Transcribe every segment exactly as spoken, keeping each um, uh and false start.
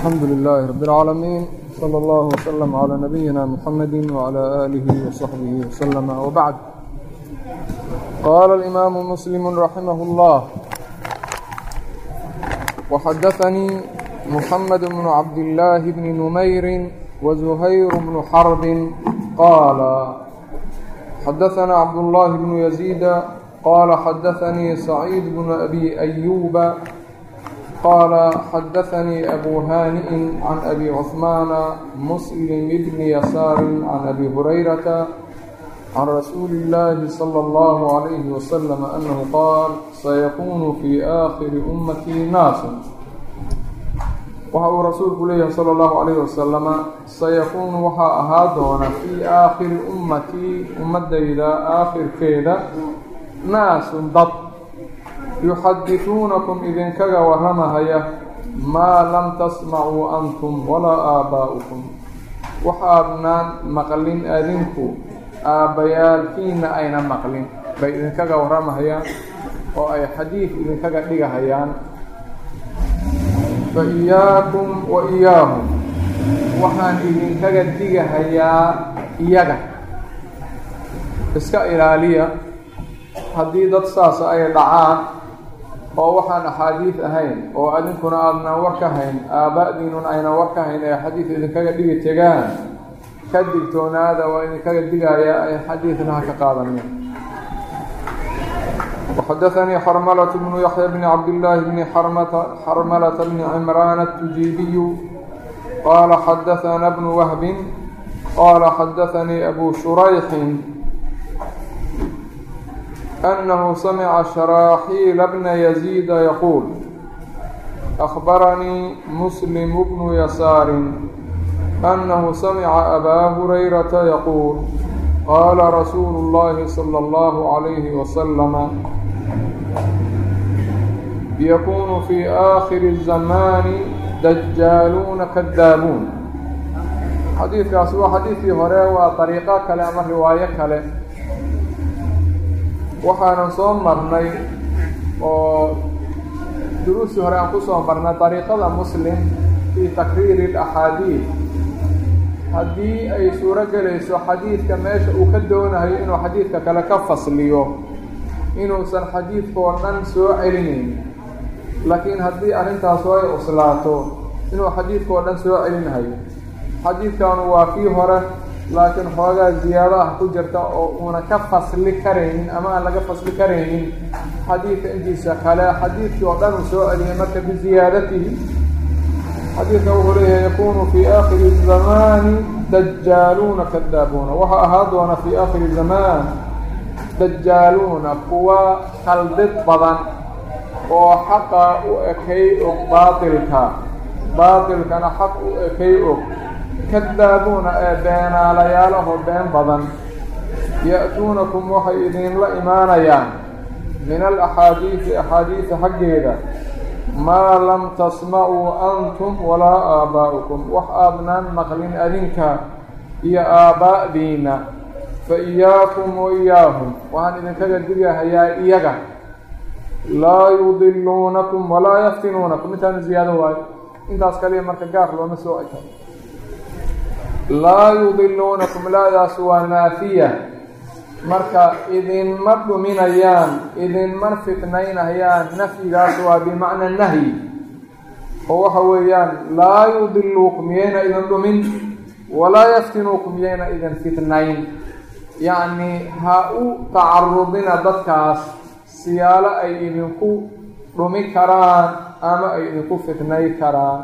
الحمد لله رب العالمين صلى الله وسلم على نبينا محمد وعلى آله وصحبه وسلم وبعد. قال الإمام مسلم رحمه الله: وحدثني محمد بن عبد الله بن نمير وزهير بن حرب قال حدثنا عبد الله بن يزيد قال حدثني سعيد بن أبي أيوب قال حدثني أبو هانئ عن أبي عثمان مسلم بن يسار عن أبي هريرة عن رسول الله صلى الله عليه وسلم أنه قال: سيكون في آخر أمتي ناس. waxa uu rasuulku leeyahay salى الlahu عalayه wasalam: sayakuunu waxaa ahaa doona fii aakhiri ummatii ummadayda aakhirkeeda naasun dad yuxadisuunakum idinkaga warramahaya maa lam tasmacuu antum walaa aabaa'ukum waxaadnaan maqlin adinku aabbayaalkiina ayna maqlin bay idinkaga warramahayaan oo ay xadiid idinkaga dhigahayaan. fa iyaakum wa iyaahum waxaan idinkaga digahayaa iyaga iska ilaaliya haddii dad saasa ay dhacaan oo waxaan axaadiid ahayn oo adinkuna aadnaan war ka hayn aaba'diinun ayna war ka hayn ee xadiid idinkaga dhigi tegaan ka digtoonaada waa idinkaga digayaa ay xadiidna ha ka qaadaneen. وحدثني حرملة بن يحيى بن عبد الله بن حرملة بن عمران التجيبي قال حدثنا ابن وهب قال حدثني أبو شريح أنه سمع شراحيل بن يزيد يقول: أخبرني مسلم بن يسار أنه سمع أبا هريرة يقول: قال رسول الله صلى الله عليه وسلم: يكون في آخر الزمان دجالون كذابون. xadiidkaas waa xadiidkii hore waa طariiqo kale ama riwaayo kale waxaanan soo marnay oo duruustii hore aan ku soo marnay طariiqada muslim fii takriiri اlaxaadiid haddii ay suuro gelayso xadiidka meesha uu ka doonayo inuu xadiidka kale ka fasliyo inuusan xadiidkoo dhan soo celinayn, laakiin haddii arrintaasu ay cuslaato inuu xadiidkoo dhan soo celinayo. xadiidkanu waa kii hore laakiin xoogaa ziyaado ah ku jirta oo uuna ka fasli karaynin ama aan laga fasli karaynin xadiidka intiisa kale xadiidkii oo dhan uu soo celiyay marka biziyaadatihi. xadiidka wuxuu leeyahay: yakunu fii aakhiri zamaani dajaaluuna kadaabuuna. waxaa ahaa doona fii aakhiri zamaan dajaaluuna kuwa khaldid badan oo xaqa u ekay og baatilka baatilkana xaq u ekay og kadaabuuna ee beenaalayaalaho been badan. ya'tuunakum waxay idinla imaanayaan min alaxaadiidi axaadiida xaggeeda maa lam tasmacuu antum walaa aabaa'ukum wax aadnaan maqlin adinka iyo aabaa'diina. fa iyaakum wa iyaahum waxaan idinkaga digahayaa iyaga laa yudiluunakum walaa yaftinuunakum. intaana ziyaado waayo, intaas kaliya marka gaar looma soo eka. laa yudiluunakum laadaas waa naafiya, marka idinma dhuminayaan idinma fitnaynayaan. nafyigaas waa bimacna nahyi oo waxa weeyaan laa yudiluukum yayna idin dhumin walaa yaftinuukum yayna idin fitnayn. yacni ha u tacarudina dadkaas siyaalo ay idinku dhumi karaan ama ay idinku fitnay karaan.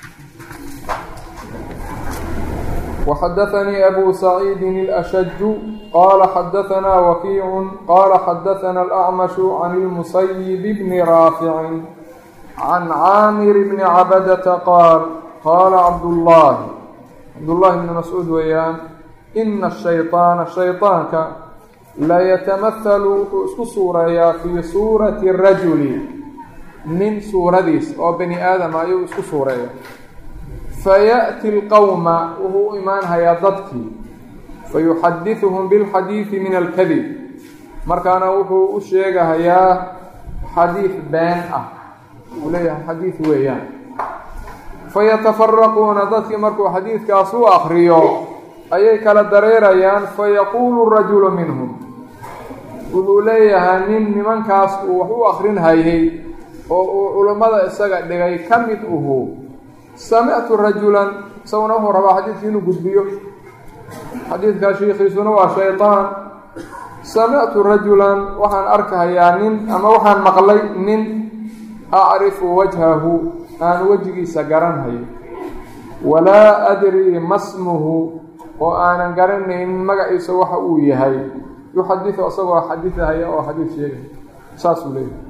وحدثني أبو سعيد الأشج قال حدثنا وكيع قال حدثنا الأعمش عن المسيب بن رافع عن عامر بن عبدة قال: قال عبد الله عبد الله بن مسعود ويان: إن الشيطان الشيطانك لا يتمثل صورة في صورة الرجل من سورadiis oo bani aadam ayuu isku suureeya. fayaأti اlqowma wuxuu u imaanhayaa dadkii fayuxadiثuhum biاlxadiiثi min alkadib markaana wuxuu u sheegahayaa xadiid been ah. wuxuu leeyahay xadiid weeyaan fayatafaraquuna dadkii markuu xadiidkaas u akriyo ayay kala dareerayaan fayaquulu rajulu minhum wuxuu leeyahay nin nimankaas uu wax u akrin hayay oo uu culammada isaga dhigay ka mid uhu samictu rajulan isaguna wuxuu rabaa xadiidkii inuu gudbiyo xadiidkaa shiikhiisuna waa shaytaan samictu rajulan waxaan arkahayaa nin ama waxaan maqlay nin acrifu wajhahu aan wejigiisa garanhayo walaa adrii masmuhu oo aanan garanayn magaciisa waxa uu yahay yuxadiu isagoo xadiahaya oo xadiid sheegay saasuu leeyahay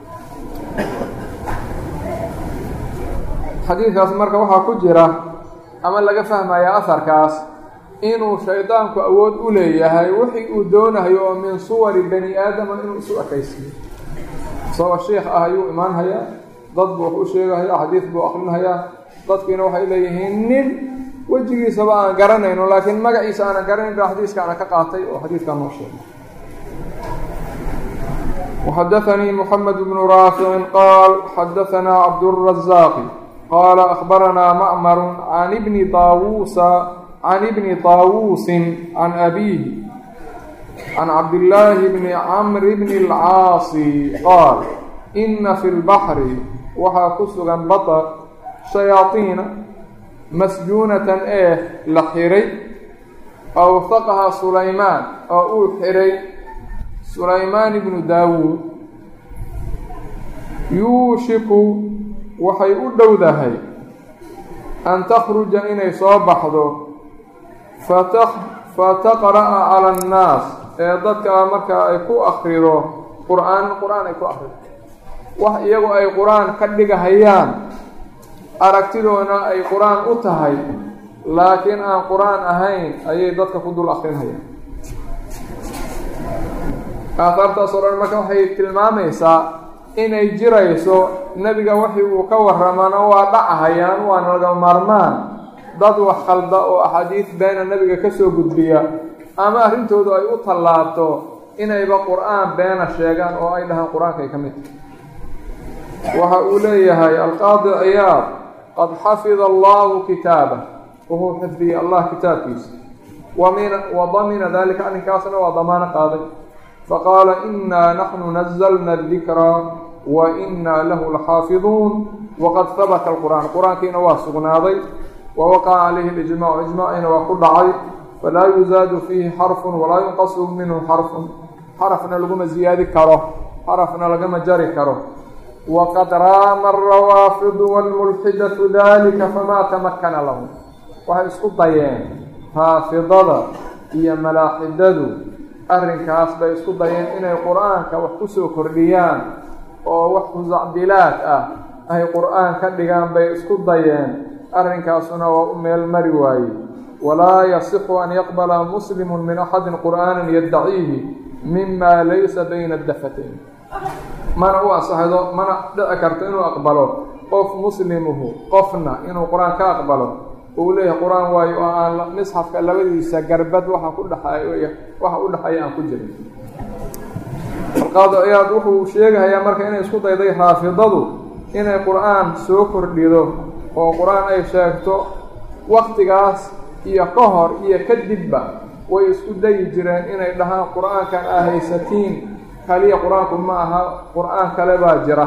xadiidkaas marka waxaa ku jira ama laga fahmaya aharkaas inuu shaydaanku awood u leeyahay wixii uu doonahayo oo min suwari bani aadama inuu isu ekaysiiyo isagoo sheikh ah ayuu imaan hayaa dad buu wax u sheegahayaa xadiid buu akrinhayaa dadkiina waxay leeyihiin nin wejigiisaba aan garanayno laakiin magaciisa aanan garanayn baa xadiiskaana ka qaatay oo xadiidkaa noo sheegay وxadaثnii mحamed بن raafici qaal xadaثnaa cabdالرaزاaqi qaala أخbaranaa mأmr can bni طaawuusa can bni طaawuusin can abiihi can cabdالlaahi bni cmr bni الcaasi qaal ina fi اlbaxri waxaa ku sugan bata shayaaiina masjuunatan ee la xiray awhaqaha sulaymaan oo uu xiray sulaymaan ibnu daawuud yuushiku waxay u dhowdahay an takhruja inay soo baxdo fataqra'a cala annaas ee dadka markaa ay ku akrido qur-aan qur-aan ay ku akrido wax iyagu ay qur-aan ka dhigahayaan aragtidoona ay qur-aan u tahay laakiin aan qur-aan ahayn ayay dadka ku dul akrinhayaan aahaartaas oo dhan marka waxay tilmaamaysaa inay jirayso nebiga wixii uu ka warramana waa dhacahayaan waana laga maarmaan dad wax khalda oo axaadiid beena nebiga ka soo gudbiya ama arrintoodu ay u tallaabto inayba qur-aan beena sheegaan oo ay dhahaan qur-aankay ka mid tahay waxa uu leeyahay alqaadi ciyaad qad xafida allahu kitaabah wuxuu xifdiyey allah kitaabkiisa wa damina dalika arrinkaasna waa damaano qaaday faqaala inaa naxnu nazalna adikra wa inaa lahu laxaafiduun waqad habata alqur'aan qur-aankiina waa sugnaaday wa waqaca calayhi alijmacu ijmaciina waa ku dhacay falaa yuzaadu fiihi xarfun walaa yunqasu minhu xarfun xarafna laguma ziyaadi karo xarafna lagama jari karo waqad raama alrawaafidu waalmulxidatu dalika famaa tamakana lahum waxay isku dayeen raafidada iyo malaaxidadu arrinkaas bay isku dayeen inay qur-aanka wax ku soo kordhiyaan oo wax khusacbilaad ah ay qur-aan ka dhigaan bay isku dayeen arrinkaasuna waa u meel mari waaye walaa yasixu an yaqbala muslimu min axadin qur'aanan yaddaciihi mima laysa bayna dafatayn mana u ansaxdo mana dhici karto inuu aqbalo qof muslimuhu qofna inuu qur-aan ka aqbalo uu leeyahay qur-aan waayo oo aan misxafka labadiisa garbad waxa ku dhaxay waxa u dhaxaya aan ku jirin alqaadi ciyaad wuxuu sheegahayaa marka inay isku dayday raafidadu inay qur-aan soo kordhido oo qur-aan ay sheegto waktigaas iyo ka hor iyo kadibba way isku dayi jireen inay dhahaan qur-aankan aa haysatiin kaliya qur-aanku ma aha qur-aan kale baa jira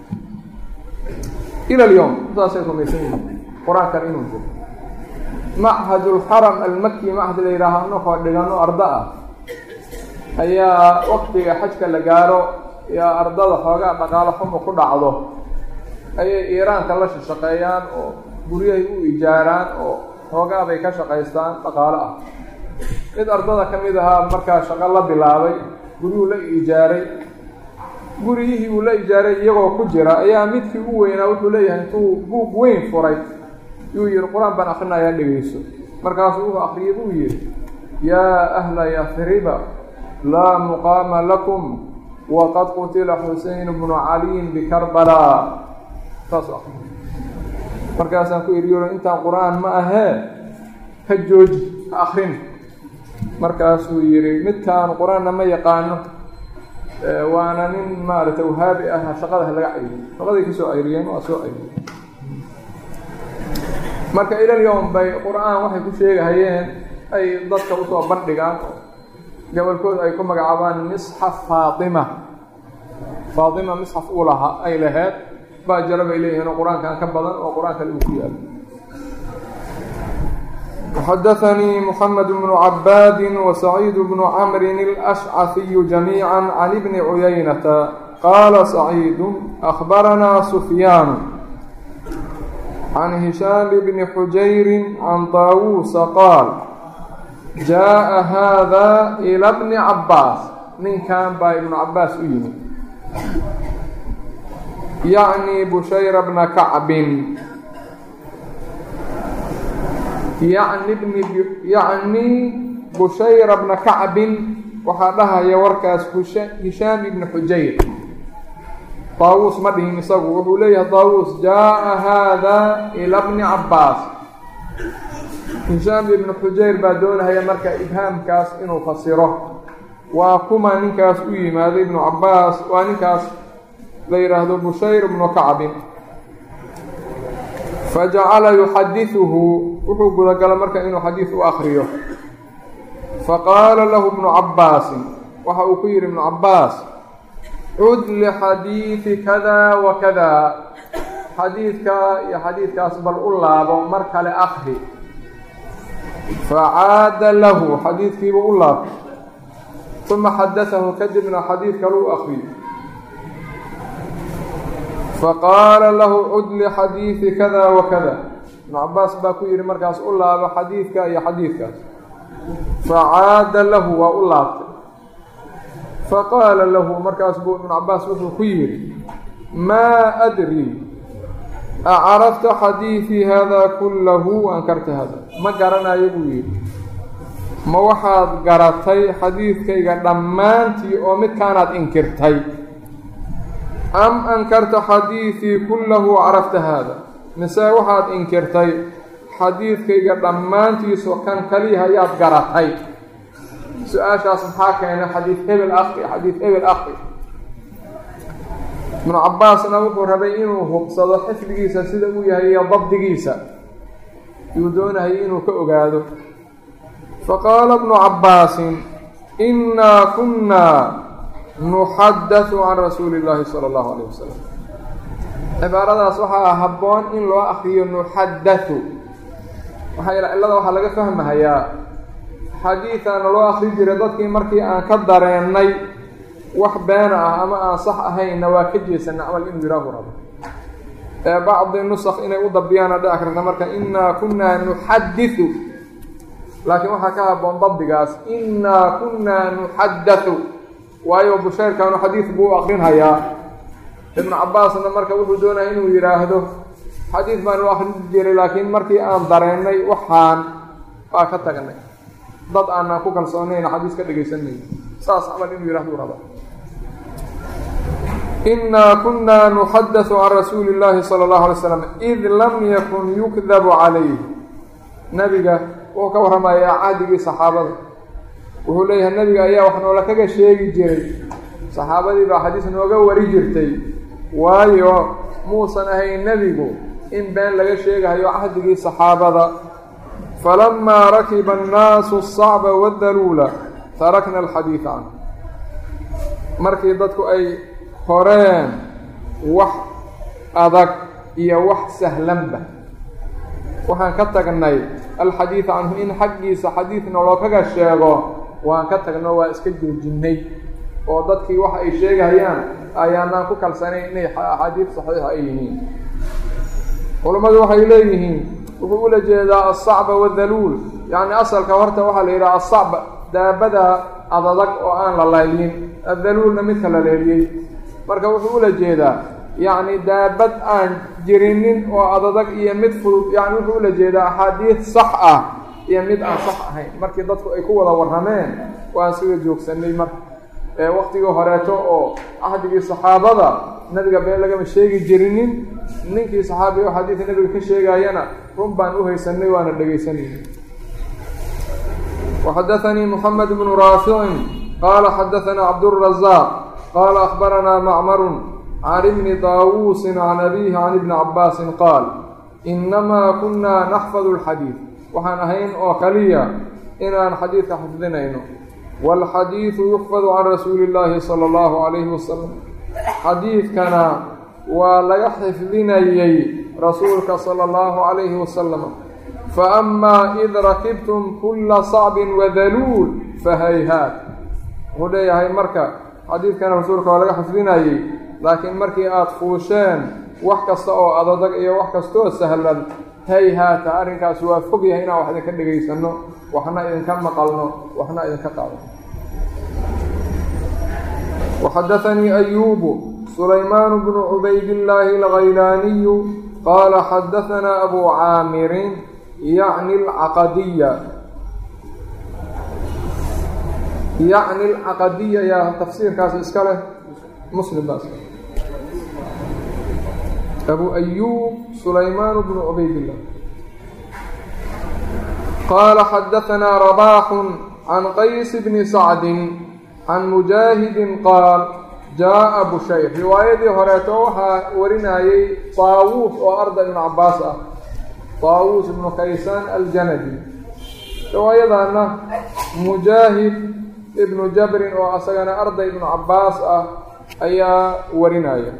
ila alyowm saasay rumaysan yihiin qur-aankan inuu jiro machad ulxaram almaki machad la yidhaaha anakoo dhigano arda ah ayaa waktiga xajka la gaaro iyo ardada xoogaa dhaqaalo xumo ku dhacdo ayay iiraanka la shaqeeyaan oo guryahay u ijaaraan oo xoogaa bay ka shaqaystaan dhaqaalo ah mid ardada ka mid ahaa markaa shaqo la bilaabay guryuhu la ijaaray guriyihii uu la ijaaray iyagoo ku jira ayaa midkii u weynaa wuxuu leeyahay intuu buug weyn furay yuu yihi qur-aan baan akrinayaa dhegeyso markaasuu wuxuu akriyay buu yihi yaa ahla yafriba laa muqaama lakum waqad qutila xuseyn bnu caliyin bikarbala saasuu akriya markaasaan ku ihi yuro intaan qur-aan ma ahee ka jooji ha akrin markaasuu yihi midkaan qur-aanna ma yaqaano waana nin maaragtay wahaabi ah shaqada ha laga cayriyo shaqaday ka soo cayriyeen waa soo cayriyeen marka ilal yowm bay qur-aan waxay ku sheegahayeen ay dadka usoo bandhigaan gobolkooda ay ku magacaabaan misxaf faatima faatima misxaf u laha ay lahayd baa jara bay leeyihiin oo qur-aankan ka badan oo qur-aan kale uu ku yaalo. xadaثnii mحamed بن cabaad وسacيid بن cmr الأشcثي جamيعا عن بن عuyaynةa qaala سacيid أخbaranaa سfyaan عن هiشhاm بن xujayr عن طاawuusa qaal jaaءa hada إlى بن cabaas ninkan baa ibnu cabaas u yimid yacni bushayra bna kacbin yacni bni yacni bushayra bna kacbin waxaa dhahaya warkaas hishaam ibni xujayr. taawuus ma dhihin isagu, wuxuu leeyahay taawuus jaaءa haada ila bni cabaas. hishaam ibni xujayr baa doonahaya marka ibhaamkaas inuu fasiro. waa kuma ninkaas u yimaaday ibnu cabaas, waa ninkaas la yidhaahdo bushayr bnu kacbin. fajacala yuxadiثuhu, wuxuu gudagala marka inuu xadiid u akriyo. faqaala lahu ibnu cabaasin, waxa uu ku yidhi ibnu cabaas cud lixadiidi kada wa kada, xadiidka iyo xadiidkaas bal u laabo mar kale akri. facaada lahu, xadiidkiibuu u laabtay. uma xadaثahu, kadibna xadiid kale u akriyo. faqaala lahu cud lixadiidi kada wa kada, ibnu cabaas baa ku yidhi markaas u laabo xadiidka iyo xadiidkaas. facaada lahu, waa u laabtay. faqaala lahu, markaas buu ibnu cabaas wuxuu ku yidhi maa adri acarafta xadiidii hada kullahu ankarta hada, ma garanayo buu yidhi, ma waxaad garatay xadiidkayga dhammaantii oo midkaanaad inkirtay, am ankarta xadiidii kullahu carafta haada, mise waxaad inkirtay xadiidkayga dhammaantiisoo kan kaliya ayaad garatay. su-aashaas maxaa keenay xadiid hebel akri xadiid hebel akri. ibnu cabaasna wuxuu rabay inuu hubsado xifdigiisa sida uu yahay iyo dabdigiisa, yuu doonahayay inuu ka ogaado. faqaala ibnu cabaasin innaa kunnaa nuxadaثu can rasuuli اllaahi salى اllahu alayh wasalam. cibaaradaas waxaa habboon in loo akriyo nuxadaثu. maxaa yeele cillada waxaa laga fahmahayaa xadiidaana loo akri jiray dadkii markii aan ka dareennay wax beena ah ama aan sax ahaynna waa ka jeesanay camal inuu yihaahu rabo. ee bacdi nusakh inay u dabiyaana dhici karta marka innaa kunnaa nuxadiثu, laakiin waxaa ka habboon dabdigaas innaa kunnaa nuxadaثu, waayo bushayrkaanu xadiid buu u akrinhayaa. ibnu cabaasna marka wuxuu doonaya inuu yidhaahdo xadiid baan u akrin jiray, laakiin markii aan dareennay waxaan waa ka tagnay, dad aanaan ku kalsoonayna xadiis ka dhegaysanayno, saas camal inuu yidhahdu raba. innaa kunnaa nuxadaثu can rasuuli اllaahi salى اllahu alay slam id lam yakun yukdabu calayh. nebiga wuxuu ka warramayaa cahdigii saxaabada. wuxuu leeyahay nebiga ayaa wax noola kaga sheegi jiray, saxaabadii baa xadiis nooga wari jirtay, waayo muusan ahayn nebigu in been laga sheegahayo cahdigii saxaabada. falamaa rakiba annaasu asacba wadaluula tarakna alxadiida canhu. markii dadku ay horeen wax adag iyo wax sahlanba, waxaan ka tagnay alxadiida canhu, in xaggiisa xadiidna loo kaga sheego waan ka tagno, waa iska joojinnay, oo dadkii waxa ay sheegahayaan ayaanaan ku kalsanayn inay axaadiid saxiixa ay yihiin. culammadu waxay leeyihiin wuxuu ula jeedaa alsacba wadaluul, yacni asalka horta waxaa la yidhaha asacba daabada adadag oo aan la laylin, addaluulna midka la leeliyey. marka wuxuu ula jeedaa yacni daabad aan jirinin oo adadag iyo mid fudud, yacni wuxuu ula jeedaa axaadiid sax ah iyo mid aan sax ahayn. markii dadku ay ku wada warrameen waan siga joogsanay. marka ee waqtigii horeeto oo cahdigii saxaabada nabiga been lagama sheegi jirinin, ninkii saxaabi oo xadiidka nabiga ka sheegayana run baan u haysanay, waana dhegaysanayay. وxadaثnii mحamed بن raafici qaala xadaثnaa cabdالرaزاq qaala أخbaranaa macmar can ibni طaawuusi can abihi can ibni cabaasin qaal inamaa kunaa naxfadu alxadiid waxaan ahayn oo kaliya inaan xadiidka xifdinayno waalxadiidu yuxfadu can rasuuli illaahi sala allahu calayhi wasalam xadiidkana waa laga xifdinayay rasuulka sala allahu calayhi wasalam faamaa id rakibtum kulla sacbin wadaluul fahayhaat wuxuu leeyahay marka xadiidkana rasuulka waa laga xifdinayay laakiin markii aada fuusheen wax kasta oo adadag iyo wax kastaoo sahlan hayhaata arrinkaas waa fog yahay inaan wax idinka dhegaysanno waxna idinka maqalno waxna idinka qaadano waxadaanii ayuubu sulaymaan bnu cubaydillaahi alghaylaaniyu qaala xadaanaa abu caamirin yacni alcaqadiya yacni alcaqadiya yaa tafsiirkaas iska leh muslim baas abu ayuub sulaymaan bnu cubaydillah qaala xadaanaa rabaaxun can qays bni sacdin can mujaahidin qaal jaaءa bushayr riwaayadii horeeto waxaa warinayay taawuus oo arday ibnu cabaas ah taawuus ibnu kaysaan aljanadi riwaayadaana mujaahid ibnu jabrin oo asagana arday ibnu cabaas ah ayaa warinaya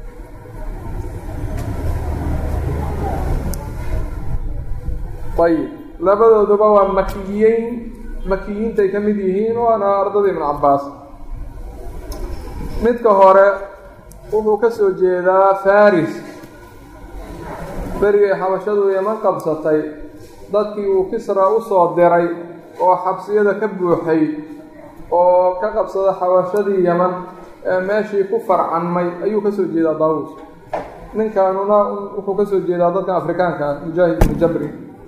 ayib labadooduba waa makiyiin makiyiintay ka mid yihiin waana ardada ibnu cabaas midka hore wuxuu ka soo jeedaa faris berigay xabashadu yaman qabsatay dadkii uu kisra u soo diray oo xabsiyada ka buuxay oo ka qabsada xabashadii yaman ee meeshii ku farcanmay ayuu ka soo jeedaa daawuus ninkaanuna wuxuu ka soo jeedaa dadkan afrikaanka mujaahid ibnu jabri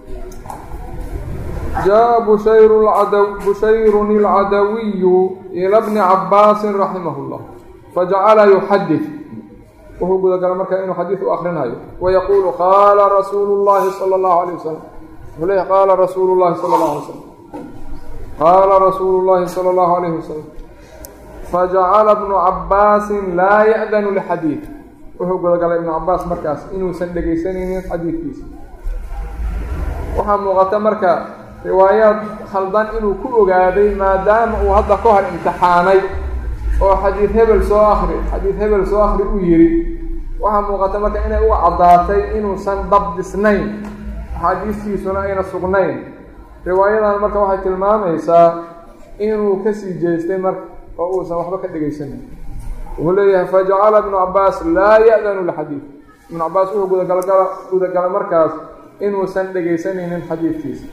jaaءa bushayru bushayrun alcadawiyu ila bni cabaasin raximah اllah fajacala yuxadid wuxuu gudagalay markaa inuu xadiid u akrinayo wayaquulu qaala rasuulu llahi sala allahu alayh wasalam wuxuu leeyahy qaala rasuulu llahi sala allahu alay wasalam qaala rasuulu llahi sala allahu alayhi wasalam fajacala bnu cabaasin laa ya'danu lixadiid wuxuu gudagalay ibnu cabaas markaas inuusan dhegaysanaynin xadiidkiisa waxaa muuqata marka riwaayaad khaldan inuu ku ogaaday maadaama uu hadda ka hor imtixaanay oo xadiid hebel soo akri xadiid hebel soo akri uu yidhi waxaa muuqata marka inay uga caddaatay inuusan dabdisnayn axaadiistiisuna ayna sugnayn riwaayadan marka waxay tilmaamaysaa inuu kasii jeestay marka oo uusan waxba ka dhegaysanin wuxuu leeyahay fajacala ibnu cabaas laa ya'danu lixadiid ibnu cabaas wuxuu gudagalgala gudagalay markaas inuusan dhegaysanaynin xadiidkiisa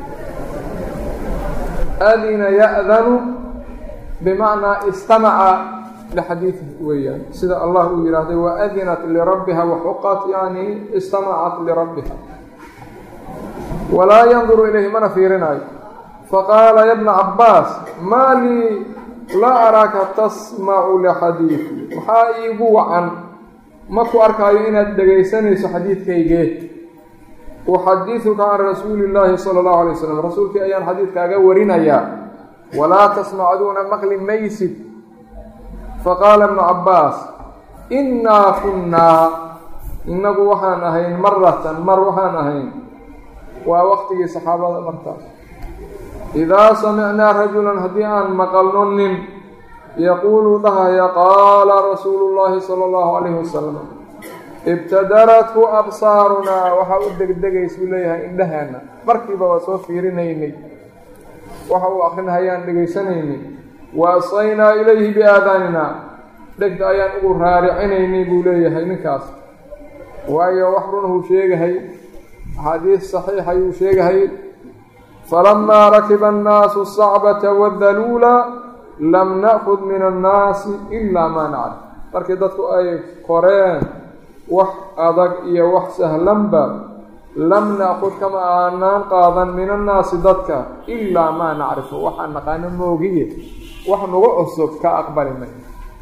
adina ya'danu bimacnaa istamaca lixadiidi weeyaan sida allah uu yidhaahday waadinat lirabbiha waxuqat yani istamacat lirabbiha walaa yanduru ilayhi mana fiirinayo faqaala ya bna cabaas maa lii laa araaka tasmacu lixadiidi maxaa iigu wacan ma ku arkaayo inaad dhegaysanayso xadiidkaygee uxadiثuka can rasuuli اllaahi salى اllahu alay wasalam rasuulkii ayaan xadiidkaaga warinayaa walaa tasmacuuna maqli maysid faqaala ibnu cabaas innaa kunnaa inagu waxaan ahayn maratan mar waxaan ahayn waa waqtigii saxaabada markaas idaa samicnaa rajulan haddii aan maqalno nin yaquulu dhahaya qaala rasuulu اllaahi salى اllahu alayhi wasalam ibtadarathu absaarunaa waxaa u degdegaysuu leeyahay indhaheena markiiba waa soo fiirinaynay waxa uu akrinahayaan dhegaysanaynay wa asaynaa ilayhi biaadaanina dhegta ayaan ugu raaricinaynay buu leeyahay ninkaas waayo wax runahuu sheegahay axaadiis saxiix ayuu sheegahay falamaa rakiba annaasu sacbata wadaluula lam na'kud min annaasi ilaa maa naclam markii dadku ay koreen wax adag iyo wax sahlanba lam na'kud kama aanaan qaadan min annaasi dadka ilaa maa nacrifu waxaan naqaano moogiye wax nagu cusub ka aqbali may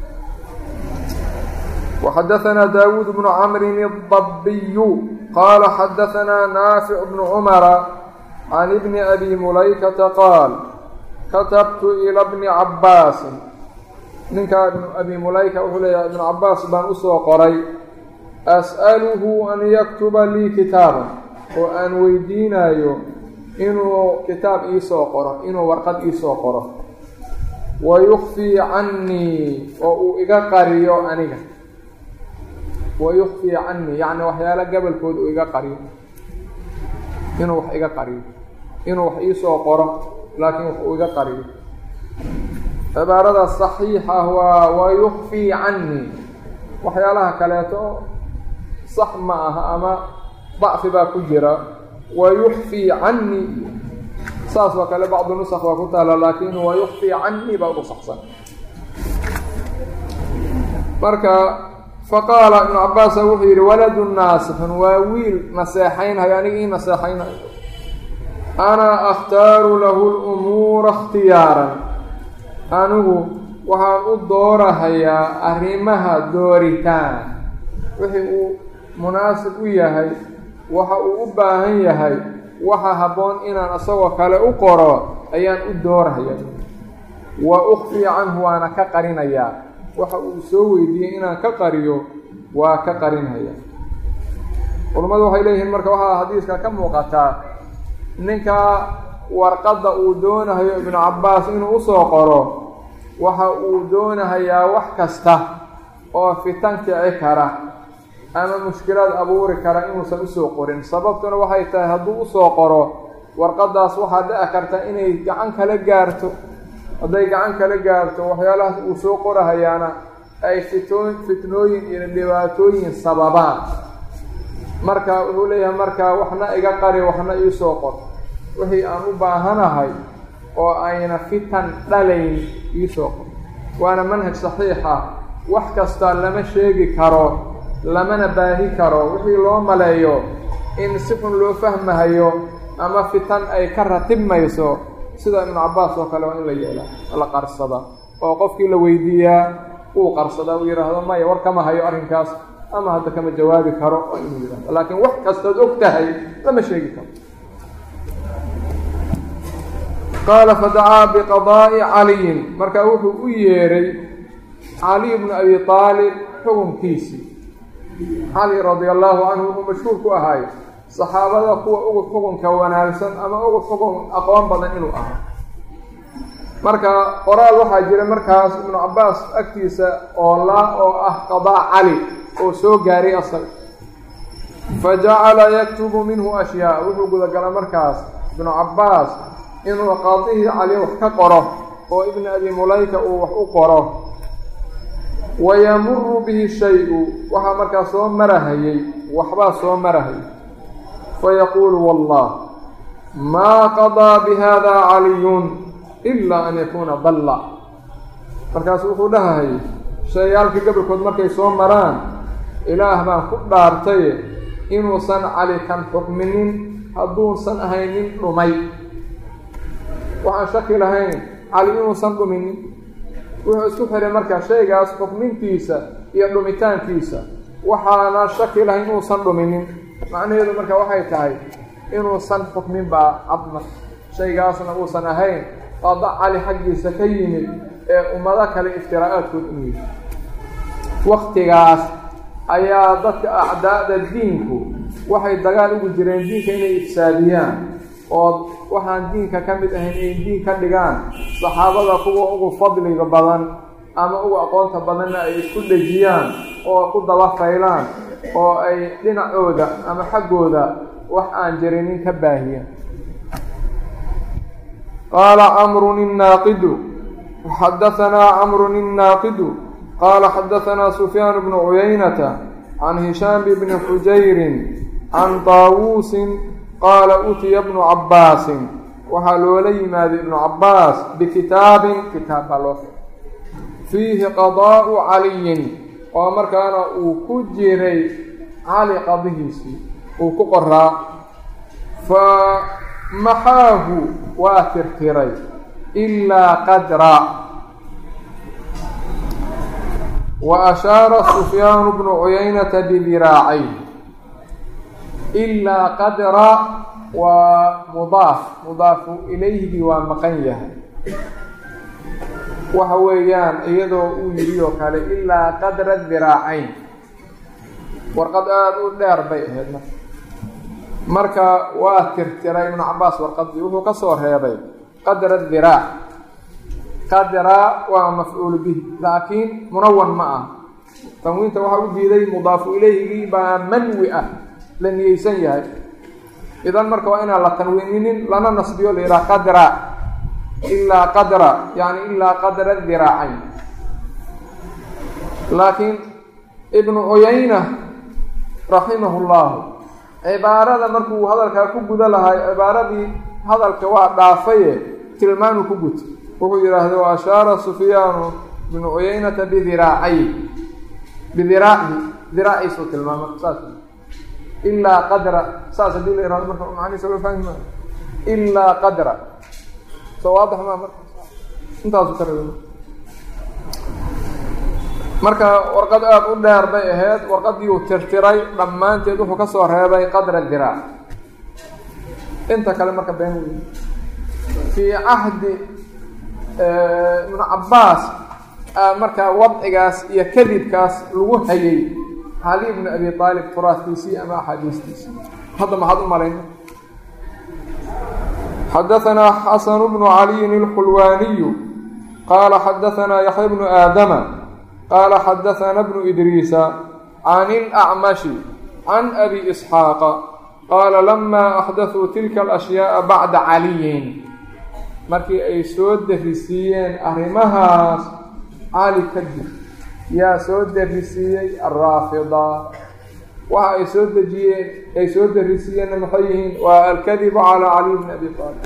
وxadaثna daawuud bnu camrin الضabiyu qaala xadaثna naafic bnu cumara can ibni abi mulaykata qaal katabtu ilى bni cabaasin ninkaa ibnu abi mulayka wuxuu leeyahay ibnu cabaas baan usoo qoray as'aluhu an yaktuba lii kitaaban oo aan weydiinayo inuu kitaab iisoo qoro, inuu warqad iisoo qoro, wa yukfii cannii oo uu iga qariyo aniga, wa yukfii cannii yacni waxyaalo gabalkood uu iga qariyo, inuu wax iga qariyo, inuu wax iisoo qoro laakiin wax uu iga qariyo. cibaarada saxiixa waa wa yukfii cannii, waxyaalaha kaleeto sax ma aha ama dacfi baa ku jira. wa yukfii cannii saas oo kale bacdu nusakh waa ku taala, laakiin wa yukfii cannii baa ugu saxsan. marka faqaala ibnu cabaasa wuxuu yidhi waladu naasixun, waa wiil naseexaynhayo, aniga ii naseexaynhayo. ana akhtaaru lahu lumuura ikhtiyaaran, anigu waxaan u doorahayaa arrimaha dooritaan, wixii uu munaasib u yahay, waxa uu u baahan yahay, waxa habboon inaan isagoo kale u qoro ayaan u doorahaya. wa ukhfii canhu, waana ka qarinayaa, waxa uu soo weydiiyey inaan ka qariyo waa ka qarinhaya. culammadu waxay leeyihiin marka waxaa xadiiska ka muuqataa ninka warqadda uu doonahayo ibnu cabbaas inuu usoo qoro, waxa uu doonahayaa wax kasta oo fitan kici kara ama mushkilaad abuuri kara inuusan usoo qorin. sababtuna waxay tahay hadduu usoo qoro warqaddaas waxaa dhici karta inay gacan kala gaarto. hadday gacan kala gaarto waxyaalahaas uu soo qorahayaana ay fitoo fitnooyin iyo dhibaatooyin sababaan. marka wuxuu leeyahay markaa waxna iga qari, waxna iisoo qor, wixii aan u baahanahay oo ayna fitan dhalayn iisoo qor. waana manhaj saxiixa. wax kasta lama sheegi karo, lamana baahi karo. wixii loo maleeyo in si xun loo fahmahayo ama fitan ay ka ratibmayso, sida ibnu cabbaas oo kale waa in la yeelaa, la qarsada oo qofkii la weydiiyaa uu qarsadaa, uu yidhaahdo maya war kama hayo arrinkaas, ama hadda kama jawaabi karo, waa inuu yidhahdo. laakiin wax kastood og tahay lama sheegi karo. qaala fadacaa biqadaa'i caliyin, markaa wuxuu u yeeray caliy bnu abi aalib xukunkiisii. cali radia allaahu canhu wuxuu mashhuur ku ahaay saxaabada kuwa ugu xukunka wanaagsan ama ugu xukun aqoon badan inuu ahaa. marka qoraal waxaa jira markaas ibnu cabbaas agtiisa oo laa oo ah qadaa cali oo soo gaaray asaga. fa jacala yaktubu minhu ashyaa, wuxuu gudagala markaas ibnu cabbaas inuu qaadihii cali wax ka qoro oo ibnu abi mulayka uu wax u qoro. wayamuru bihi shay-u, waxaa markaa soo marahayey, waxbaa soo marahayay. fayaquulu wallah maa qadaa bihada caliyun ilaa an yakuuna dalla. markaasu wuxuu dhahayay shayaalkii gabalkood markay soo maraan, ilaah baan ku dhaartay inuusan cali kan xukminin hadduusan ahaynin dhumay. waxaan shaki lahayn cali inuusan dhuminin. wuxuu isku xiray markaa shaygaas xukmintiisa iyo dhumitaankiisa, waxaana shaki lahayn inuusan dhuminin. macnaheedu marka waxay tahay inuusan xukmin baa cadna, shaygaasna uusan ahayn qada cali xaggiisa ka yimid ee ummado kale iftiraa'aadkood inuu yihi. waktigaas ayaa dadka acdaa'da diinku waxay dagaal ugu jireen diinka inay ifsaadiyaan oo waxaan diinka ka mid ahayn ay diin ka dhigaan. saxaabada kuwa ugu fadliga badan ama ugu aqoonta badanna ay isku dhejiyaan oo ku daba faylaan oo ay dhinacooda ama xaggooda wax aan jirinin ka baahiyaan. qaala camrun innaaqidu xadahanaa camrun innaaqidu qaala xadahanaa sufyaan bnu cuyaynata can hishaam bni xujayrin can taawuusin qaala utiya bnu cabbaasin, waxaa loola yimaaday ibnu cabbaas bikitaabin, kitaab baa loo fiihi qadaa'u caliyin, oo markaana uu ku jiray cali qadihiisii uu ku qoraa. fa maxaahu waa tirtiray ilaa qadra. wa ashaara sufyaanu bnu cuyaynata bidiraacay. ilaa qadra waa mudaaf, mudaafu ilayhigii waa maqan yahay. waxa weeyaan iyadoo uu yidhi oo kale ilaa qadra diraacayn. warqad aad u dheer bay ahayd marka waa tirtiray ibnu cabaas warqadii wuxuu ka soo reebay qadra diraac. qadra waa mafcuul bihi laakiin munawan ma ah, tanwiinta waxaa u diiday mudaafu ilayhigii baa manwi ah, la niyeysan yahay. idan marka waa inaan la tanwiininin lana nasbiyo la yidhaha qadra ilaa qadra yani ilaa qadra diraacayn. laakiin ibnu cuyayna raximahu llahu cibaarada markuu hadalkaa ku guda lahay cibaaradii hadalka waa dhaafaye tilmaanu ku guta. wuxuu yidhaahda wa ashaara sufyaanu bnu cuyaynata bidiraacay bidiraaci diraaciisuu tilmaama saas ilaa qadra saas hadii la yihahdo marka macnihiisa loo fahmi maayo ilaa qadra soo waadax maa marka intaasu ka raba marka warqad aada u dheer bay ahayd. warqadii uu tirtiray dhammaanteed wuxuu ka soo reebay qadra diraac. inta kale marka been wey. fii cahdi ibnu cabaas markaa wadcigaas iyo kadibkaas lagu hayay cali ibnu abi aalib turaadkiisii ama axaadiistiisii. hadda maxaad u malayna xadaanaa xasanu bnu caliyin ilxulwaaniyu qaala xadaanaa yaxya bnu aadama qaala xadaana bnu idriisa can ilacmashi can abi isxaaqa qaala lamaa axdaثuu tilka alashyaaa bacda caliyin markii ay soo darisiiyeen arrimahaas cali kadib yaa soo darisiiyey alraafida. waxa ay soo dejiyeen ay soo darisiiyeenna maxay yihiin waa alkadibu calaa caliy bni abi aalib.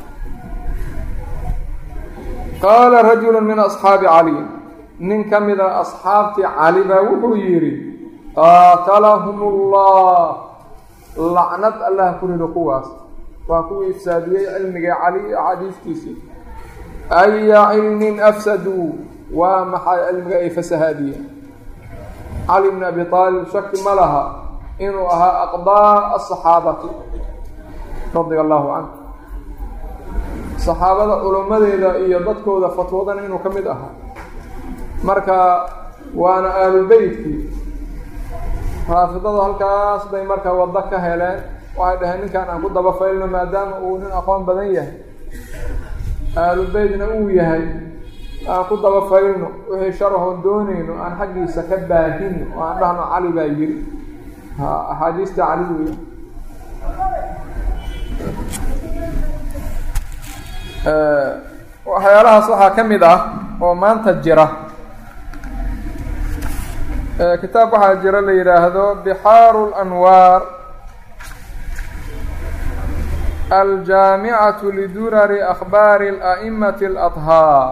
qaala rajulu min asxaabi caliy nin ka mida asxaabtii cali baa wuxuu yidhi qaatalahum ullah lacnad allah ku rido kuwaas waa kuwii ifsaadiyey cilmiga cali iyo axaadiistiisii. aya cilmin afsaduu waa maxay cilmiga ay fasahaadiyeen. cali bni abi aalib shaki ma laha inuu ahaa aqdaa asaxaabati radia allahu canhu, saxaabada culummadeeda iyo dadkooda fatwadana inuu ka mid ahaa. marka waana aalubeytkii. raafidadu halkaas bay marka waddo ka heleen. waxay dhaheen ninkan aan ku daba faylno maadaama uu nin aqoon badan yahay, aalubeytna uu yahay, aan ku daba faylno wixii sharahoon doonayno aan xaggiisa ka baahino oo aan dhahno cali baa yiri ha axaadiista cali wey. waxyaalahaas waxaa ka mid ah oo maanta jira kitaab waxaa jira la yidhaahdo bixaaru lanwaar aljaamicatu lidurari akhbaari ala'imati aladhaar.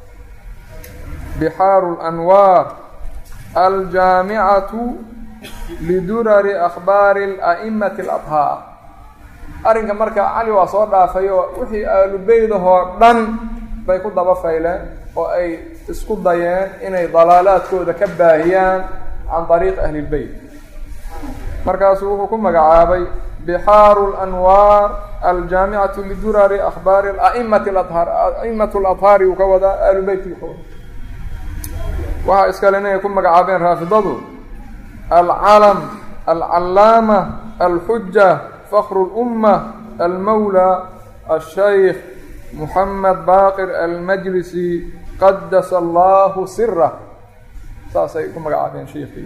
bixaaru lanwaar aljaamicatu lidurari akhbaari ala'imati aladhaar. arrinka marka cali waa soo dhaafay oo wixii aalubeydahoo dhan bay ku daba fayleen oo ay isku dayeen inay dalaalaadkooda ka baahiyaan can dariiq ahli lbeyt. markaasuu wuxuu ku magacaabay bixaaru lanwaar aljaamicatu lidurari akhbaari aimati aladhaar. aimatu aladhaari uu ka wadaa aalubeytkii ka wada. waxaa iskale inay ku magacaabeen raafidadu alcalam alcallaama alxuja fakru lumma almawla ashaykh muxamed baaqir almajlisi qadasa allahu sirah. saasay ku magacaabeen sheikii.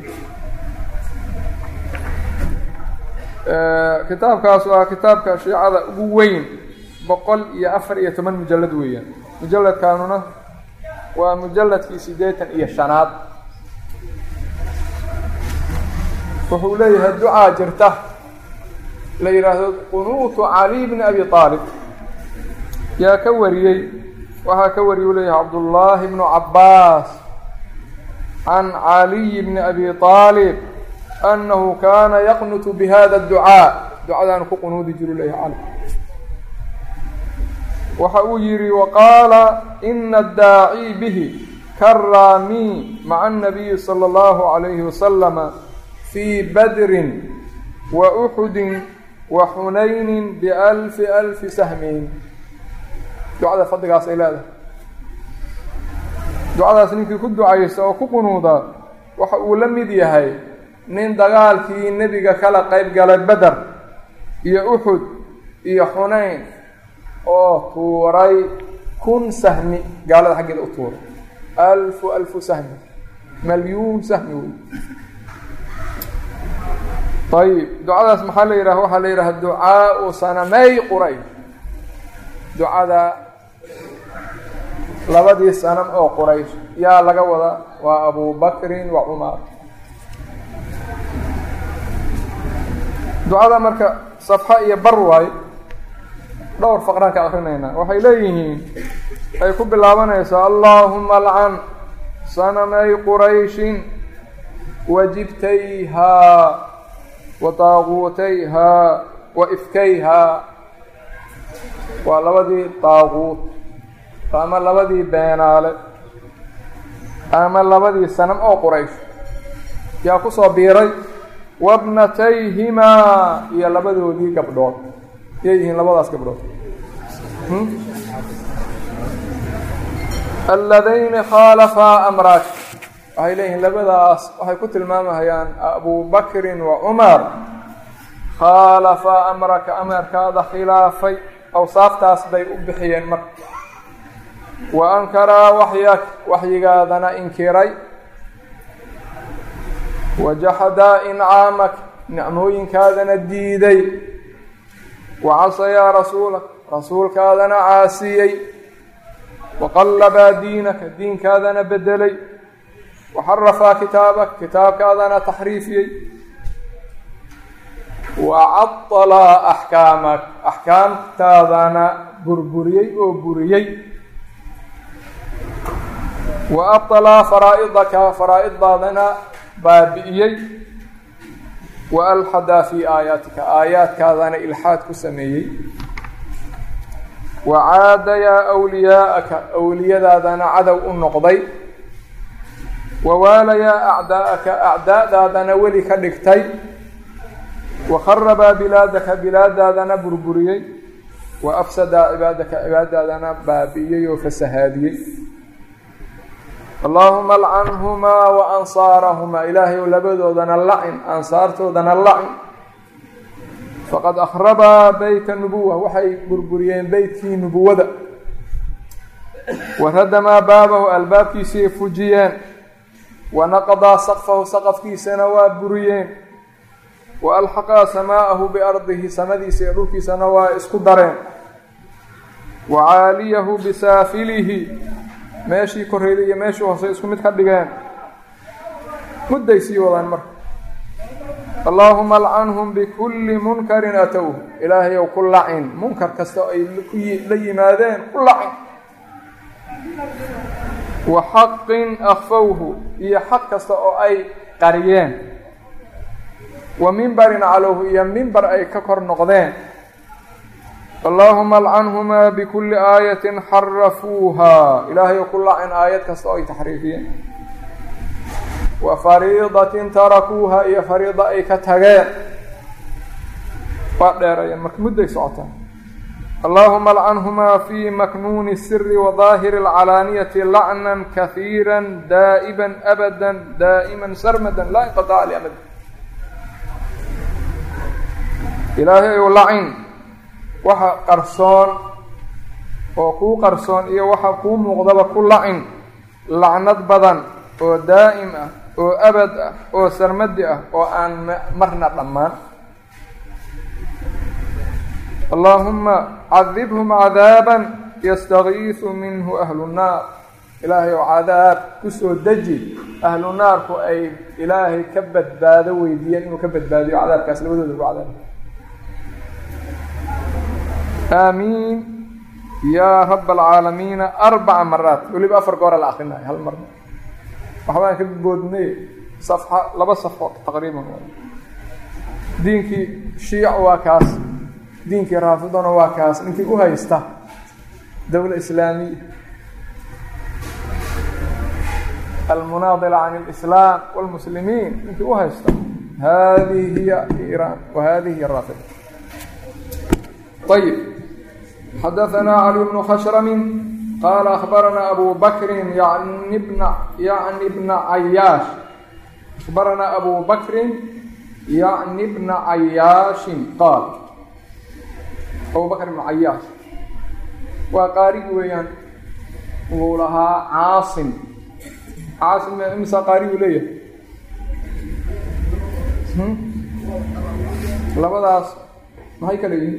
kitaabkaas waa kitaabka shiicada ugu weyn, boqol iyo afar iyo toban mujalad weeyaan. mujaladkaanuna waa mujaladkii siddeetan iyo shanaad. wuxuu leeyahay ducaa jirta la yidhaahdo qunuutu cali bni abi aalib. yaa ka wariyey waxaa ka wariyey u leeyahay cabdullaahi bnu cabbaas can caliy bni abi aalib annahu kaana yaqnutu bihada adducaa. ducadaanu ku qunuudi jiru leeyahay cali. waxa uu yidhi waqaala ina addaaci bihi karaamii maca annabiyi sala allahu calayhi wasalama fii badrin wa uxudin wa xunaynin bialfi alfi sahmin. ducada fadligaas ay leedahay. ducadaas ninkii ku ducaysta oo ku qunuuda waxa uu la mid yahay nin dagaalkii nebiga kala qayb galay beder iyo uxud iyo xunayn oo tuuray kun sahmi gaalada xaggeeda u tuuray alfu alfu sahmi malyuun sahmi wey ayib ducadaas maxaa la yidhaha waxaa la yidhaha ducaau sanamay quraysh ducada labadii sanam oo quraysh yaa laga wadaa waa abu bakrin wa cumar ducada marka safxa iyo bar waayo dhowr faqraan ka akrinaynaa waxay leeyihiin ay ku bilaabanaysaa allaahuma alcan sanamay qurayshin wajibtayhaa wa taaquutayhaa wa ifkayhaa waa labadii taaquut ama labadii beenaale ama labadii sanam oo quraysh yaa ku soo biiray wabnatayhimaa iyo labadoodii gabdhood yay yihiin labadaas gabdhood alladayni khaalafaa amrak waxay leeyihiin labadaas waxay ku tilmaamahayaan abu bakrin wa cumar khaalafaa amraka amarkaada khilaafay awsaaftaas bay u bixiyeen marka wa ankaraa waxyak waxyigaadana inkiray wajaxadaa incaamak nicmooyinkaadana diiday wacasayaa rasuulak rasuulkaadana caasiyey waqallabaa diinaka diinkaadana bedelay waxarafaa kitaabak kitaabkaadana taxriifiyey wacadalaa axkaamak axkaamtaadana burburiyey oo buriyey wa abطalaa faraa'idaka faraa'iddaadana baabi'iyey wa alxadaa fii aayaatika aayaadkaadana ilxaad ku sameeyey wa caadayaa wliyaa'aka awliyadaadana cadow u noqday wa waalayaa acdaa'aka acdaa'daadana weli ka dhigtay wa kharabaa bilaadaka bilaadaadana burburiyey wa afsadaa cibaadaka cibaadaadana baabi'iyey oo fasahaadiyey allaahuma alcanhumaa wa ansaarahumaa ilaahay ou labadoodana lacin ansaartoodana lacin faqad akhrabaa beyta nubuwa waxay burburiyeen beytkii nubuwada wa radamaa baabahu albaabkiisii fujiyeen wa naqadaa saqfahu saqafkiisana waa buriyeen wa alxaqaa samaa'ahu biardihi samadiisa iyo dhulkiisana waa isku dareen wa caaliyahu bisaafilihi meeshii korreeyday iyo meeshii hoose isku mid ka dhigeen mudday sii wadaan marka allaahuma alcanhum bikulli munkarin atow ilaahay ow ku lacin munkar kasta ay la yimaadeen ku lacin wa xaqin akfawhu iyo xaq kasta oo ay qariyeen wa mimbarin calowhu iyo mimbar ay ka kor noqdeen allaahuma alcanhumaa bikulli aayatin xarafuuhaa ilaahay oo ku lacin aayad kasta oo ay taxriifiyeen wa fariidatin tarakuuha iyo fariida ay ka tageen waa dheerayeen marka mudday socotaan allaahuma alcanhumaa fii maknuuni siri wa daahiri alcalaaniyati lacnan kahiira daa'iban abadan daa'iman sarmadan laa inqitaaca liabad ilaahay ou lacin waxa qarsoon oo kuu qarsoon iyo waxa kuu muuqdaba ku lacin lacnad badan oo daa'im ah oo abad ah oo sarmadi ah oo aan marna dhammaan allaahuma cadibhum cadaaban yastagiisu minhu ahlu nnaar ilaahay oo cadaab kusoo deji ahlu naarku ay ilaahay ka badbaado weydiiyeen inuu ka badbaadiyo cadaabkaas labadooda ku cadaab aamiin yaa rab alcaalamiina arbaca maraat weliba afar goora la akrinayo hal mar waxbaan ka boodnay safxa laba safxo taqriiban diinkii shiic waa kaas diinkii raafidona waa kaas ninkii u haysta dowla islaamiya almunaadila can alislaam wاlmuslimiin ninkii u haysta hadihi hiya iiraan wa hadihi hiya raafida ayib xadaثanaa cali bnu khashrami qaala akhbaranaa abu bakrin yani bna yani bna cayaash أخبرنا أبو بكر يعني ابن عياش قال أبو بكر بن عياش وقارئ ويان وولها عاصم عاصم امسى قارئ ليه labadaas maxay kala yihiin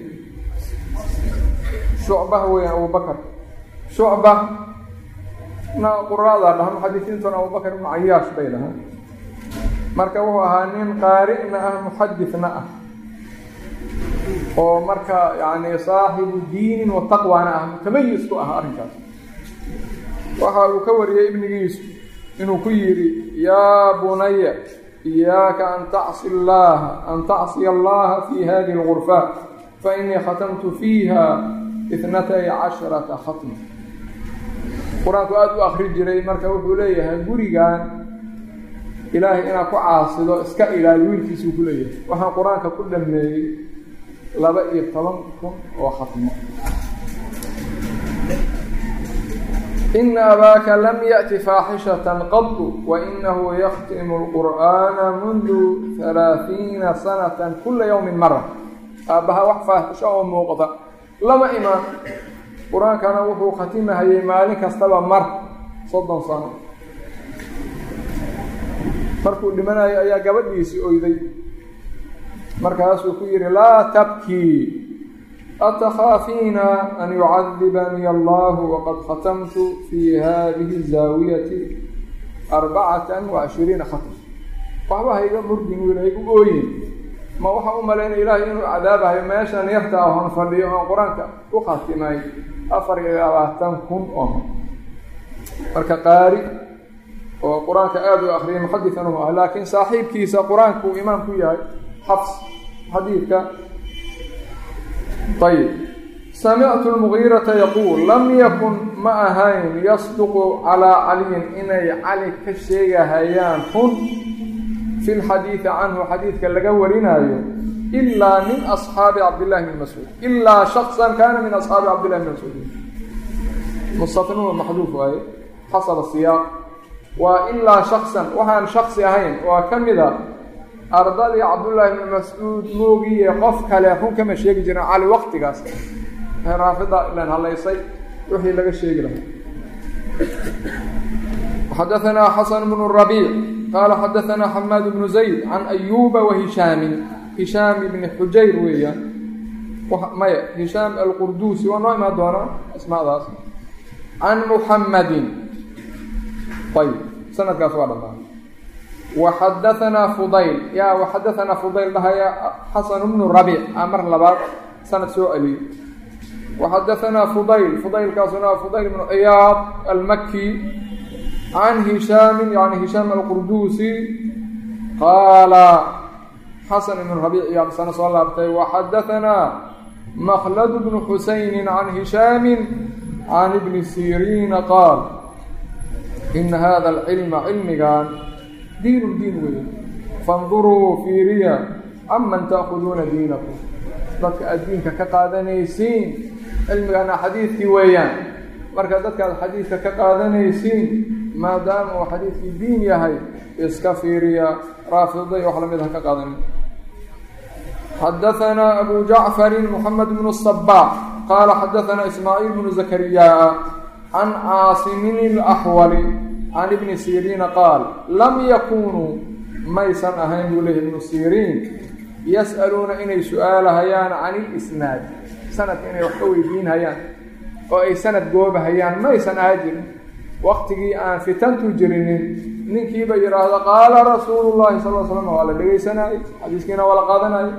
shucbah weeyaan Abu Bakr shucbah na quraada dhahan muxadisiintuna Abu Bakr ibn Ayyash bay dhahan marka wuxuu ahaa nin qaari'na ah muxadithna ah oo marka yani saaxibu diin wa taqwana ah mutamayyiz ku ah arrinkaas waxa uu ka wariyay ibnigiisu inuu ku yiri yaa bunayya إياك أن تعصي الله أن تعصي الله في هذه الغرفة فإني ختمت فيها اثنتي عشرة ختمة قرآن أدو أخرج جري مركب وحوليها قريقان إلهي إنا كعاصد اسكا إلهي ويلكي سوكوليه وحن قرآن كل من لبئي طلنكم وختمة إن أباك لم يأتي فاحشة قط وإنه يختم القرآن منذ ثلاثين سنة كل يوم مرة أبها وحفة شاء موقضة لما إمام قرآن كان وحو ختمها يمالك استبى مر صدا صنا مركو لمن يا قبل يسيء يدي مركز كير لا تبكي أتخافين أن يعذبني الله وقد ختمت في هذه الزاوية أربعة وعشرين ختم فهو هيدا مرجين ويلاقوا قوين ما وحى أم لين إلهي إنه عذابها ما يشان يفتح ونفريه قرآنك وختمي أفر إلى أهتمكم أم مركا قارئ وقرآنك آدو آخرين محدثا هو لكن صاحب كيسا قرآنك وإمامك ياهي حفص حديثك طيب سمعت المغيرة يقول لم يكن معهين يصدق على علي إني علي كشيء هيان كن في الحديث عنه حديث كاللقورنا إلا من أصحاب عبد الله بن مسعود إلا شخصا كان من أصحاب عبد الله بن مسعود مستطنون محذوف هاي حصل السياق وإلا شخصا وهان شخص هين وكم ذا أرضي عبد الله بن مسعود موجي قف كلافون كما شيء جنا على وقت قاس رافضة لأن الله يصير وحي لك الشيء له حدثنا حسن بن الربيع قال حدثنا حماد بن زيد عن أيوب وهشام هشام بن حجير ويا ما هشام القردوسي ونوع ما دونا اسمع ذا عن محمد طيب سنة قاس الله وحدثنا فضيل يا وحدثنا فضيل لها يا حسن بن الربيع أمر لبعض سنة سؤالي وحدثنا فضيل فضيل كاسنا فضيل بن عياض المكي عن هشام يعني هشام القردوسي قال حسن بن الربيع يا سنة صلى الله عليه وحدثنا مخلد بن حسين عن هشام عن ابن سيرين قال إن هذا العلم علم كان دين الدين وين فانظروا في ريا عمن تأخذون دينكم ذلك الدين كقادنيسين علم أنا حديثي ويان مركز ذلك الحديث كقادنيسين ما دام حديث الدين يهي إسكافي ريا رافضي وحلم ذلك كقادني حدثنا أبو جعفر محمد بن الصباح قال حدثنا إسماعيل بن زكريا عن عاصم الأحول عن ابن سيرين قال لم يكونوا ميسن أهين له ابن سيرين يسألون إني سؤال هيان عن الإسناد سنة إني وحوي دين هيان أو أي سنة جواب هيان ميسن أهجر وقتي أن فتنت جرين نكي بيرا قال رسول الله صلى الله عليه وسلم ولا لي سنة حديث كنا ولا قادنا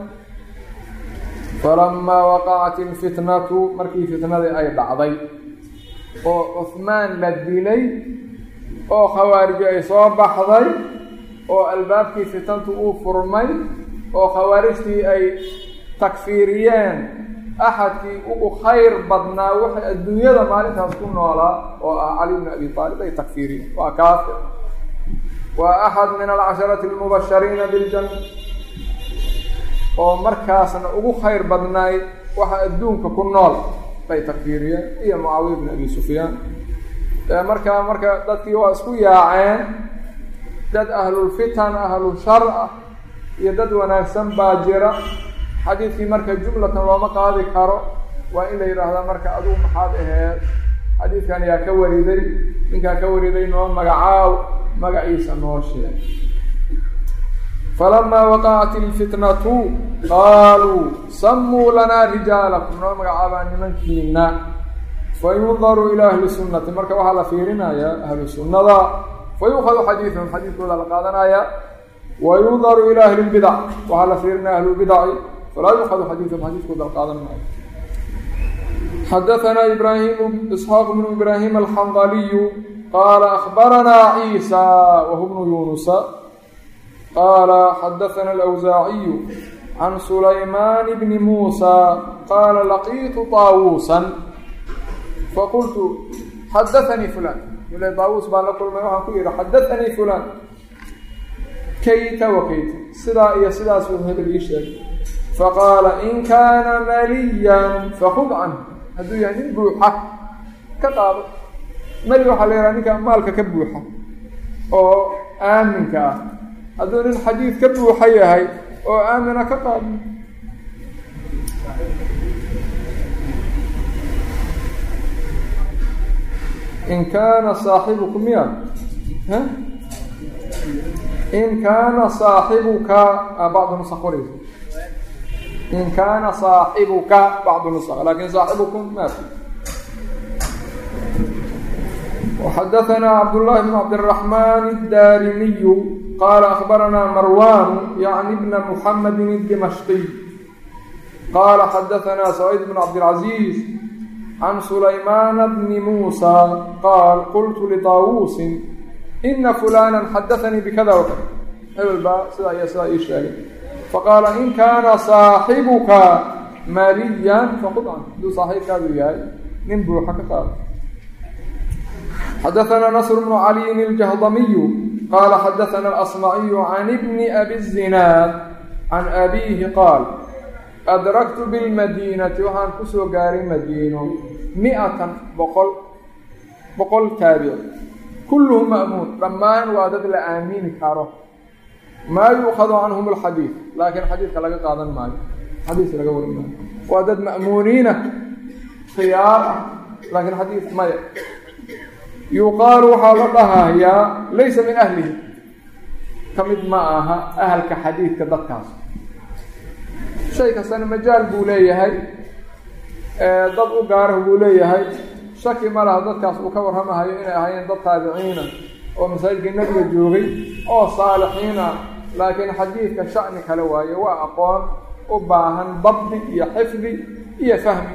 فلما وقعت الفتنة مركي فتنة أي بعضي وعثمان لدلي oo khawaarij ay soo baxday oo albaabkii fitantu uu furmay oo khawaarijtii ay takfiiriyeen axadkii ugu khayr badnaa waxa adduunyada maalintaas ku noolaa oo ah Ali ibn Abi Talib ay takfiiriyeen waa kaafir waa ahad min al-asharati al-mubashirin bil jannah oo markaasna ugu khayr badnaay waxa adduunka ku nool bay takfiiriyeen iyo Muawiya ibn Abi Sufyaan marka marka dadkii waa isku yaaceen dad ahlulfitan ahlushar ah iyo dad wanaagsan baa jira. xadiidkii marka jumlatan looma qaadi karo, waa in la yidhaahdaa marka adugu maxaad aheed, xadiidkan yaa ka wariday, ninkaa ka wariday noo magacaaw, magaciisa noo sheeg. falamaa waqacat ilfitnatu qaaluu sammuu lanaa rijaalakum, noo magacaabaa nimankiina. fayundaru ilaa ahli sunnati, marka waxaa la fiirinayaa ahlu sunnada, fayukhadu xadiiduhum, xadiidkooda la qaadanaya. wayundaru ilaa ahli lbidac, waxaa la fiirinaya ahlulbidaci, falaa yukhadu xadiiduhum, xadiidkooda la qaadan maayo. xadaثna ibrahim isxaaq bnu ibrahim alxandaliyu qaala akhbaranaa ciisa wahu bnu yunusa qaala xadaثna alawsaaciyu can sulaymaan bni muusa qaala laqiitu طaawuusan faqultu xadaثanii fulan, ila daawuus baan la kulmay, waxaan ku yihi xadaثanii fulan kayta wa kayta, sidaa iyo sidaas uu hebel ii sheegay. faqaala in kaana maliyan fakud canhu, hadduu yahay nin buuxa ka qaado. mali waxaa la yidhaha ninka maalka ka buuxa oo aaminka ah. hadduu nin xadiid ka buuxa yahay oo aamina ka qaado. in kaana saaxibuku miya in kaana saaxibuka bacdu nusa qoraysa in kaana saaxibuka bacdu nusa, lakin saaxibukum ma fi. وxadaثna cabdالlahi bn cabdالرaحman الdarimiyu qaala akhbarana marwan yعni bna mحamedi الdimashqiy qaala xadaثna سacيid bn cabdالcaزيز can sulaymaan bni muusa qaal qultu liطaawuusin ina fulana xadaثanii bikada wakada, hebel baa sidaa iyo sidaa ii sheegay. faqaala in kaana saaxibuka maliyan faqud canhu, hadduu saaxiibkaadu yahay nin buuxa ka qaado. xadaثna nasr bnu caliyin iljahdamiyu qaala xadaثna alasmaciyu can bni abi الzinaad can abiihi qaal adraktu bilmadiinati, waxaan kusoo gaaray madiino mi-atan boqol boqol taabic kulluhum ma'muun, dhammaan waa dad la aamini karo. maa yuukhadu canhum alxadiid, laakiin xadiidka laga qaadan maayo, xadiis laga warin maayo. waa dad ma'muuniina khiyaar ah, laakiin xadiid maya. yuqaalu waxaa la dhahayaa laysa min ahlihi, ka mid ma aha ahalka xadiidka dadkaas. shay kastana majaal buu leeyahay, dad u gaarah buu leeyahay. shaki ma laha dadkaas uu ka warramahayo inay ahaayeen dad taabiciina oo masaajidka nebiga joogay oo saalixiin ah, laakiin xadiidka sha'ni kale waaye, waa aqoon u baahan dabdi iyo xifdi iyo fahmi.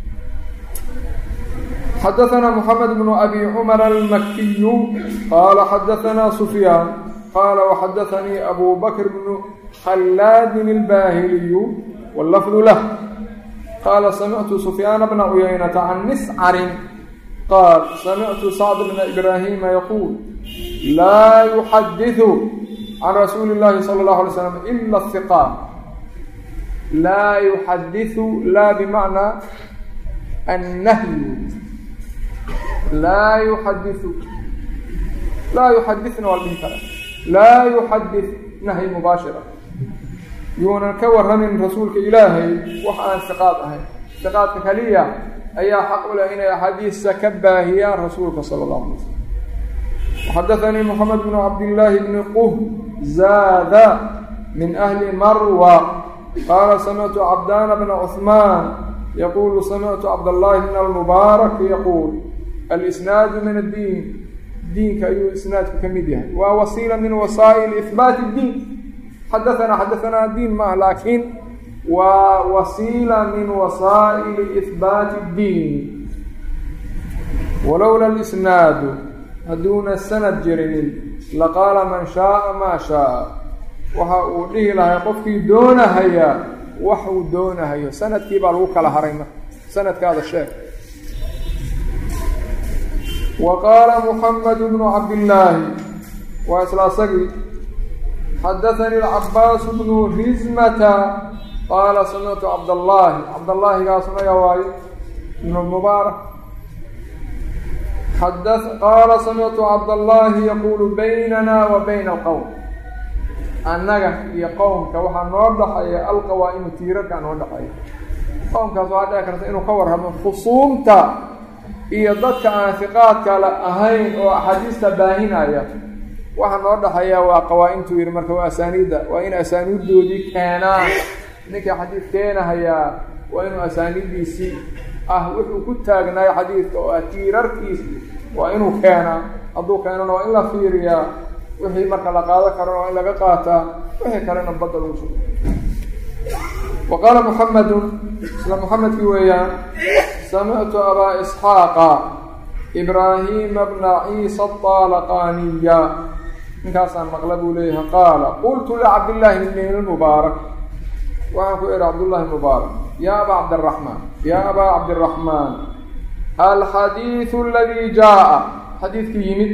xadaثna mحamed bnu abi cumar almakiyu qaala xadaثna sufyaan qaala وxadaثanii abu bakr bnu khallaadin اlbaahiliyu wاllafdu lah qaala samictu sufyaana bna cuyaynata can miscarin qaal samictu sacd bna ibraahima yaquul laa yuxadiثu can rasuuli اllahi salى اllahu alay slam ila hiqaat. laa yuxadiثu, laa bimacnaa annahyu, laa yuxadiثu, laa yuxadina waa la dhihi karaa. laa yuxadid nahyi mubaashira, yuunan ka warramin rasuulka ilaahay wax aan hiqaad ahayn. hiqaadka kaliya ayaa xaq u leh inay axaadiista ka baahiyaan rasuulka sala allahu alay slam. xadaثanii moxamed bnu cabdillaahi bni quhzaada min ahli marwa qaala samictu cabdaana bna cuثmaan yaquulu samictu cabdاllahi bn almubaarak yaquul alisnaadu min addiin, diinka ayuu isnaadku ka mid yahay. waa wasiila min wasaa'il ihbaati اddiin. xadaثana xadaثanaa diin maa, laakiin waa wasiila min wasaa'ili ihbaati اddiin. walowla اlisnaadu, hadduuna sanad jirinin, laqaala man shaaa maa shaaa, waxa uu dhihi lahay qofkii doonahaya wax uu doonahayo. sanadkii baa lagu kala haray marka, sanadkaada sheeg. wa qaala muxamed bnu cabdillaahi, waa isla asagii, xadaثanii alcabaas bnu rizmata qaala samictu cabdallaahi, cabdallaahigaasnaga waayo ibnu mubaarak. xadaث qaala samictu cabdallaahi yaquulu baynana wa bayna alqowm annaga iyo qowmka waxaa noo dhaxaya alqawaa'imu tiirarkaa noo dhaxaya qowmkaas waxaa dhici karta inuu ka warramo khusuumta iyo dadka aan hiqaadka la ahayn oo axaadiista baahinaya waxaa noo dhaxayaa waa qawaa-intuu yidhi marka waa asaaniidda waa in asaaniiddoodii keenaan ninkii xadiid keenahayaa waa inuu asaaniiddiisii ah wuxuu ku taagnaayo xadiidka oo ah tiirarkiis waa inuu keenaa hadduu keenana waa in la fiiriyaa wixii marka la qaado karana waa in laga qaataa wixii kalena badda lagu sugo wa qaala muxamedun isla muxamedkii weeyaan samictu abaa isxaaqa ibraahiima bna ciisa aطaalaqaaniya ninkaasaan maqla buu leeyahay qaala qultu licabdillaahi bni lmubaarak waxaan ku ihi cabdullahi mubaarak ya abaa cabdiraxmaan ya abaa cabdiraxmaan alxadiidu aladii jaa-a xadiidkii yimid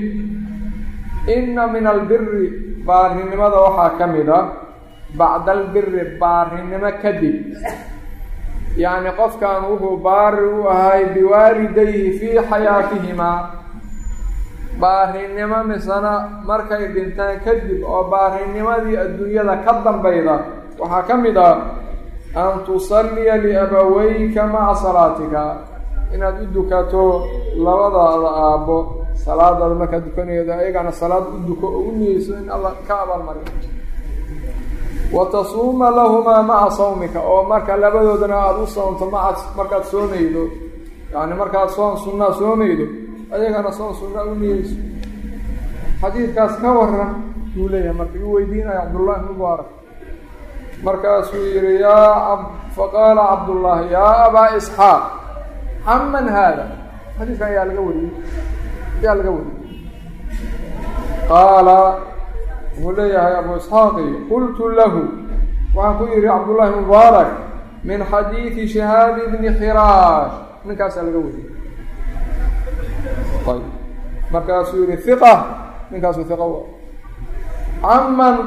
ina min albiri baarinimada waxaa ka mid a bacda albiri baarinimo kadib yacni qofkan wuxuu baari u ahay biwaalidayhi fii xayaatihimaa baarinimo misana markay dhintaan kadib oo baarinimadii adduunyada ka dambayda waxaa ka mid ah an tusalliya liabaweyka maca salaatika inaad u dukato labadaada aabbo salaadaada markaad dukanaydo ayagana salaad u duko oo u niyeyso in alla ka abaalmariyo wa tasuuma lahumaa maca sawmika oo marka labadoodana aada u soonto maca markaad soomaydo yacni markaad soon sunnaa soomaydo ayagana soon sunnaa u niyeyso xadiidkaas ka waran yuu leeyahay marka yuu weydiinaya cabdullaahi mubaarak markaasuu yihi yaa faqaala cabdullaahi yaa abaa isxaaq caman haada xadiidkan ayaa laga wariyey ayaa laga wariyey qaala wuxuu leeyahay abu isxaaqi qultu lahu waxaan ku yihi cabdullaahi mubaarak min xadiidi shihaabi bni khiraash ninkaasaa laga wariyey ayb markaasuu yihi hiqa ninkaasuu hiqa wa caman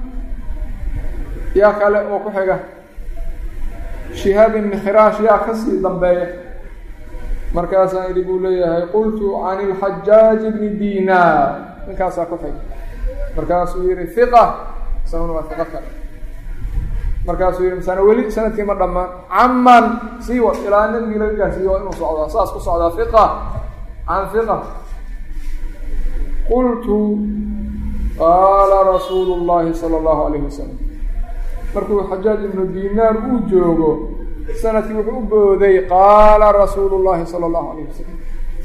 yaa kale oo ku xiga shihaab ibni khiraash yaa kasii dambeeya markaasaan idhi buu leeyahay qultu can ilxajaaji bni dinaar ninkaasaa ku xiga markaasuu yihi hiqa isaguna waa hiqo kale markaasuu yihi misana weli sanadkii ma dhammaan caman sii wad ilaa nabigii laga gaarsiiyo waa inuu socdaa saas ku socdaa hiqa can hiqa qultu qaala rasuulu llahi sala allahu alayhi wasalam markuu xajaaj ibnu dinaar uu joogo sanadkii wuxuu u booday qaala rasuulu llahi sala allahu alayh wasalam